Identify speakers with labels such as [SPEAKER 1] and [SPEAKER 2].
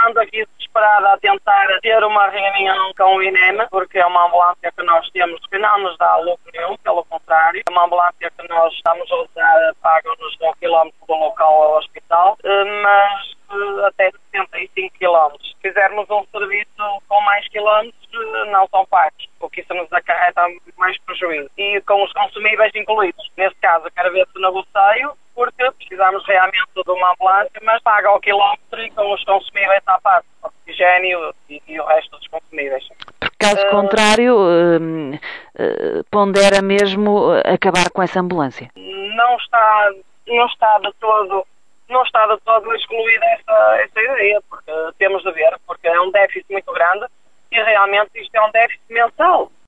[SPEAKER 1] ando aqui desesperada a tentar ter uma reunião com o INEM, porque é uma ambulância que nós temos que não nos dá lucro nenhum, pelo contrário. É uma ambulância que nós estamos a usar, pagam-nos 1 quilómetro do local ao hospital, mas até 75 quilómetros. Se fizermos um serviço com mais quilómetros, não são pagos, porque isso nos acarreta mais prejuízo. E com os consumíveis incluídos. Neste caso, quero ver se negocio, porque precisamos realmente de uma ambulância, mas paga ao quilómetro e com os consumíveis à parte, oxigênio e o resto dos consumíveis.
[SPEAKER 2] Caso contrário, pondera mesmo acabar com essa ambulância.
[SPEAKER 1] Não está de todo excluída essa ideia, porque temos de ver, porque é um déficit muito grande e realmente isto é um déficit mensal.